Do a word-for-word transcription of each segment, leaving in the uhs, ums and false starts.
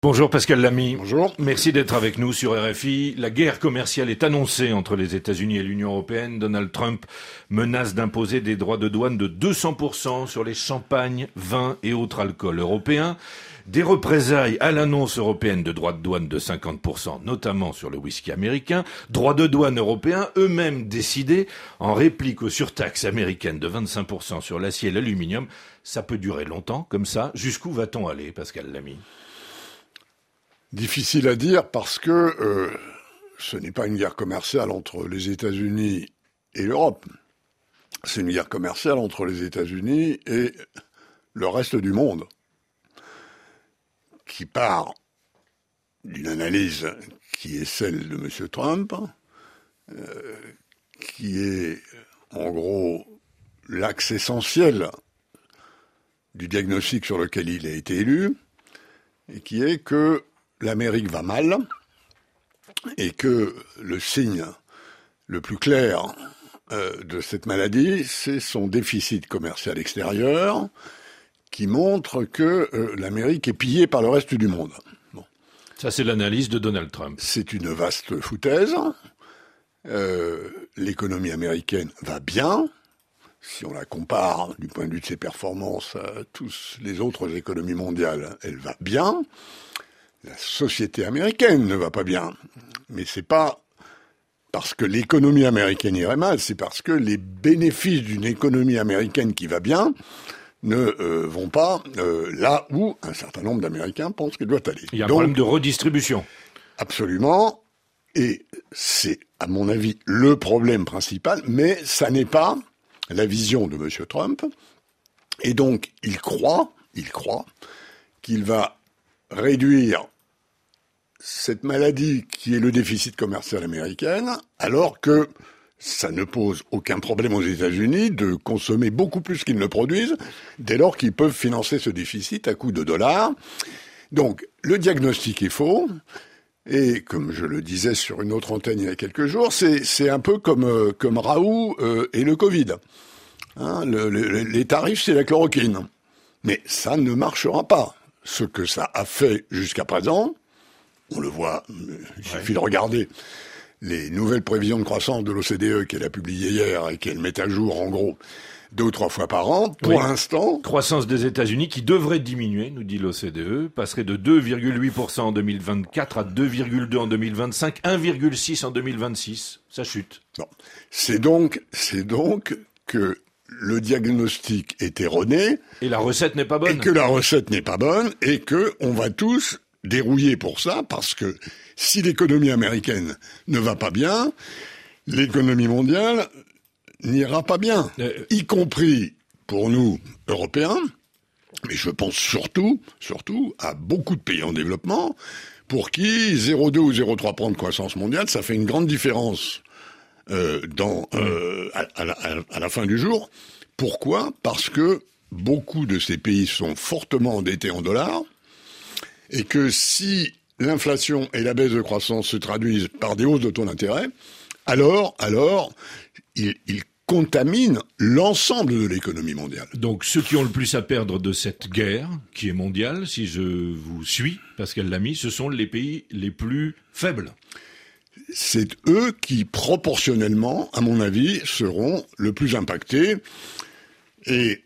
Bonjour Pascal Lamy. Bonjour. Merci d'être avec nous sur R F I. La guerre commerciale est annoncée entre les États-Unis et l'Union européenne. Donald Trump menace d'imposer des droits de douane de deux cents pour cent sur les champagnes, vins et autres alcools européens. Des représailles à l'annonce européenne de droits de douane de cinquante pour cent, notamment sur le whisky américain. Droits de douane européens eux-mêmes décidés en réplique aux surtaxes américaines de vingt-cinq pour cent sur l'acier et l'aluminium. Ça peut durer longtemps comme ça. Jusqu'où va-t-on aller, Pascal Lamy ? Difficile à dire parce que euh, ce n'est pas une guerre commerciale entre les États-Unis et l'Europe. C'est une guerre commerciale entre les États-Unis et le reste du monde, qui part d'une analyse qui est celle de M. Trump, euh, qui est en gros l'axe essentiel du diagnostic sur lequel il a été élu, et qui est que l'Amérique va mal et que le signe le plus clair euh, de cette maladie, c'est son déficit commercial extérieur qui montre que euh, l'Amérique est pillée par le reste du monde. Bon. Ça, c'est l'analyse de Donald Trump. C'est une vaste foutaise. Euh, l'économie américaine va bien, si on la compare du point de vue de ses performances à toutes les autres économies mondiales, elle va bien. La société américaine ne va pas bien. Mais c'est pas parce que l'économie américaine irait mal, c'est parce que les bénéfices d'une économie américaine qui va bien ne euh, vont pas euh, là où un certain nombre d'Américains pensent qu'elle doit aller. Il y a un Donc, problème de redistribution. Absolument. Et c'est, à mon avis, le problème principal, mais ça n'est pas la vision de M. Trump. Et donc, il croit, il croit qu'il va réduire cette maladie qui est le déficit commercial américain, alors que ça ne pose aucun problème aux États-Unis de consommer beaucoup plus qu'ils ne produisent, dès lors qu'ils peuvent financer ce déficit à coût de dollars. Donc, le diagnostic est faux, et comme je le disais sur une autre antenne il y a quelques jours, c'est, c'est un peu comme, euh, comme Raoult euh, et le Covid. Hein, le, le, les tarifs, c'est la chloroquine. Mais ça ne marchera pas. Ce que ça a fait jusqu'à présent, on le voit, il suffit ouais. de regarder les nouvelles prévisions de croissance de l'O C D E qu'elle a publiées hier et qu'elle met à jour en gros deux ou trois fois par an. Pour oui. l'instant... Croissance des États-Unis qui devrait diminuer, nous dit l'O C D E, passerait de deux virgule huit pour cent en deux mille vingt-quatre à deux virgule deux en deux mille vingt-cinq, un virgule six en deux mille vingt-six. Ça chute. Non. C'est donc, c'est donc que le diagnostic est erroné. Et la recette n'est pas bonne. Et que la recette n'est pas bonne et que on va tous dérouiller pour ça, parce que si l'économie américaine ne va pas bien, l'économie mondiale n'ira pas bien, euh, y compris pour nous, Européens, mais je pense surtout, surtout à beaucoup de pays en développement, pour qui zéro virgule deux ou zéro virgule trois points de croissance mondiale, ça fait une grande différence euh, dans, euh, à, à, la, à la fin du jour. Pourquoi ? Parce que beaucoup de ces pays sont fortement endettés en dollars, et que si l'inflation et la baisse de croissance se traduisent par des hausses de taux d'intérêt, alors, alors, ils, ils contaminent l'ensemble de l'économie mondiale. Donc, ceux qui ont le plus à perdre de cette guerre, qui est mondiale, si je vous suis, Pascal Lamy, ce sont les pays les plus faibles. C'est eux qui, proportionnellement, à mon avis, seront le plus impactés. Et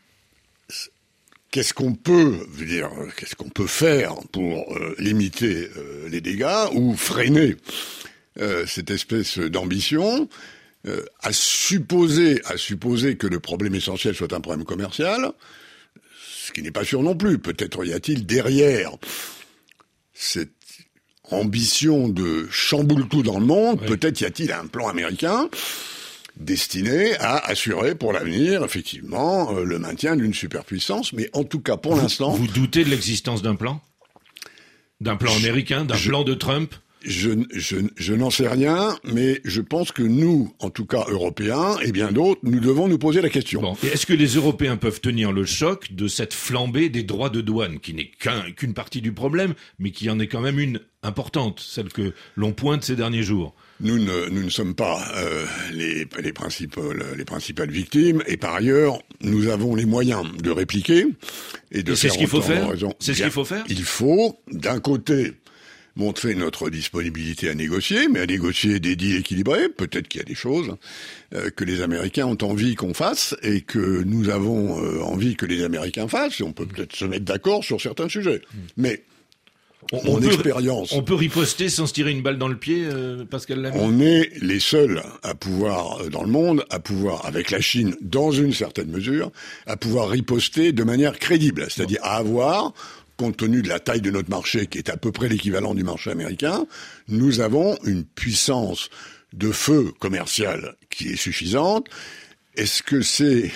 Qu'est-ce qu'on peut, je veux dire, qu'est-ce qu'on peut faire pour euh, limiter euh, les dégâts ou freiner euh, cette espèce d'ambition, euh, à supposer, à supposer que le problème essentiel soit un problème commercial, ce qui n'est pas sûr non plus. Peut-être y a-t-il derrière cette ambition de chamboule tout dans le monde, oui. peut-être y a-t-il un plan américain destiné à assurer pour l'avenir, effectivement, euh, le maintien d'une superpuissance. Mais en tout cas, pour vous, l'instant... Vous doutez de l'existence d'un plan ? D'un plan je, américain, d'un je, plan de Trump ? Je, je, je n'en sais rien, mais je pense que nous, en tout cas Européens, et bien d'autres, nous devons nous poser la question. Bon. Et est-ce que les Européens peuvent tenir le choc de cette flambée des droits de douane, qui n'est qu'un, qu'une partie du problème, mais qui en est quand même une importante, celle que l'on pointe ces derniers jours? Nous ne, nous ne sommes pas euh, les, les, principales, les principales victimes, et par ailleurs, nous avons les moyens de répliquer et de et faire c'est ce qu'il faut faire. Raison. C'est ce Bien, qu'il faut faire. Il faut, d'un côté, montrer notre disponibilité à négocier, mais à négocier des deals équilibrés. Peut-être qu'il y a des choses euh, que les Américains ont envie qu'on fasse et que nous avons euh, envie que les Américains fassent. Et on peut peut-être se mettre d'accord sur certains sujets. Mais on, mon on peut, expérience... On peut riposter sans se tirer une balle dans le pied, euh, Pascal Lamy? On est les seuls à pouvoir, dans le monde, à pouvoir, avec la Chine, dans une certaine mesure, à pouvoir riposter de manière crédible. C'est-à-dire à avoir... compte tenu de la taille de notre marché, qui est à peu près l'équivalent du marché américain, nous avons une puissance de feu commercial qui est suffisante. Est-ce que c'est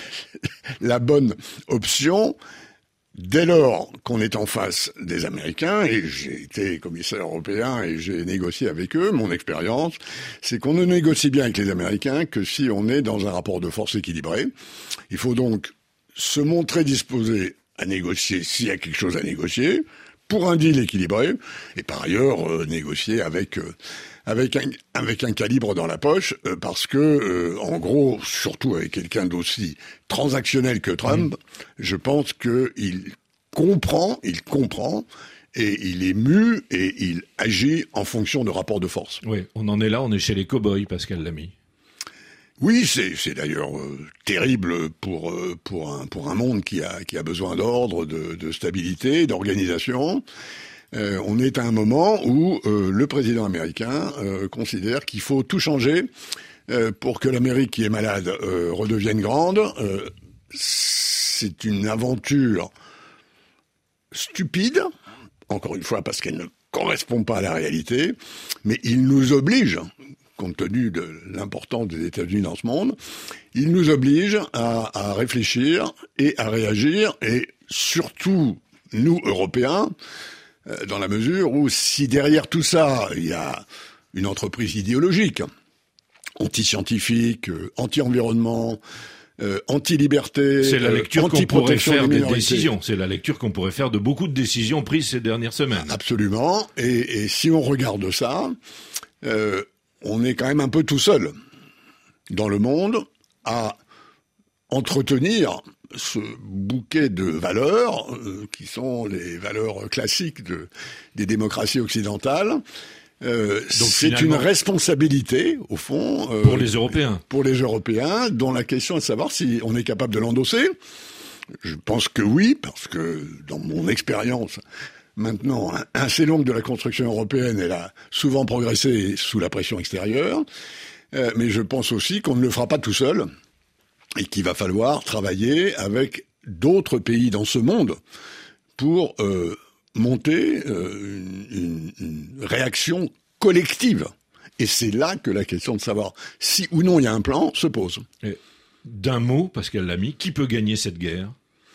la bonne option dès lors qu'on est en face des Américains? Et j'ai été commissaire européen et j'ai négocié avec eux. Mon expérience, c'est qu'on ne négocie bien avec les Américains que si on est dans un rapport de force équilibré. Il faut donc se montrer disposé à négocier s'il y a quelque chose à négocier, pour un deal équilibré, et par ailleurs euh, négocier avec euh, avec un avec un calibre dans la poche, euh, parce que euh, en gros, surtout avec quelqu'un d'aussi transactionnel que Trump, mmh. je pense que il comprend, il comprend. Et il est mu et il agit en fonction de rapports de force. Oui, on en est là, on est chez les cow-boys, Pascal Lamy. Oui, c'est, c'est d'ailleurs euh, terrible pour euh, pour un pour un monde qui a qui a besoin d'ordre, de, de stabilité, d'organisation. Euh, on est à un moment où euh, le président américain euh, considère qu'il faut tout changer euh, pour que l'Amérique qui est malade euh, redevienne grande. Euh, c'est une aventure stupide, encore une fois parce qu'elle ne correspond pas à la réalité, mais il nous oblige, compte tenu de l'importance des États-Unis dans ce monde, il nous oblige à, à réfléchir et à réagir, et surtout, nous, Européens, euh, dans la mesure où si derrière tout ça, il y a une entreprise idéologique, anti-scientifique, euh, anti-environnement, euh, anti-liberté, c'est la lecture euh, qu'on pourrait faire des, des décisions, c'est la lecture qu'on pourrait faire de beaucoup de décisions prises ces dernières semaines. Absolument, et, et si on regarde ça, euh, on est quand même un peu tout seul dans le monde à entretenir ce bouquet de valeurs euh, qui sont les valeurs classiques de, des démocraties occidentales. Euh, c'est une responsabilité, au fond, euh, pour les Européens. Pour les Européens, dont la question est de savoir si on est capable de l'endosser. Je pense que oui, parce que dans mon expérience maintenant assez longue de la construction européenne, elle a souvent progressé sous la pression extérieure. Euh, mais je pense aussi qu'on ne le fera pas tout seul et qu'il va falloir travailler avec d'autres pays dans ce monde pour euh, monter euh, une, une réaction collective. Et c'est là que la question de savoir si ou non il y a un plan se pose. Et d'un mot, Pascal Lamy, qui peut gagner cette guerre ?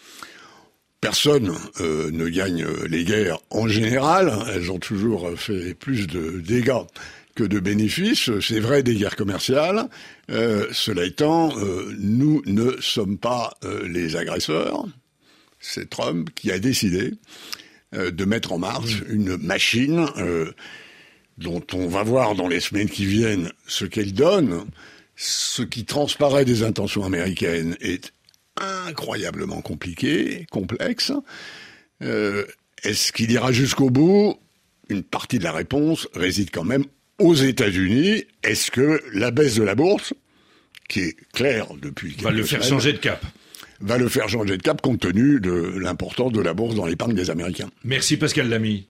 Personne euh, ne gagne les guerres en général. Elles ont toujours fait plus de dégâts que de bénéfices. C'est vrai des guerres commerciales. Euh, cela étant, euh, nous ne sommes pas euh, les agresseurs. C'est Trump qui a décidé euh, de mettre en marche une machine euh, dont on va voir dans les semaines qui viennent ce qu'elle donne. Ce qui transparaît des intentions américaines est incroyablement compliqué, complexe. Euh, est-ce qu'il ira jusqu'au bout ? Une partie de la réponse réside quand même aux États-Unis. Est-ce que la baisse de la bourse, qui est claire depuis quelques va le faire semaines, changer de cap va le faire changer de cap compte tenu de l'importance de la bourse dans l'épargne des Américains. Merci Pascal Lamy.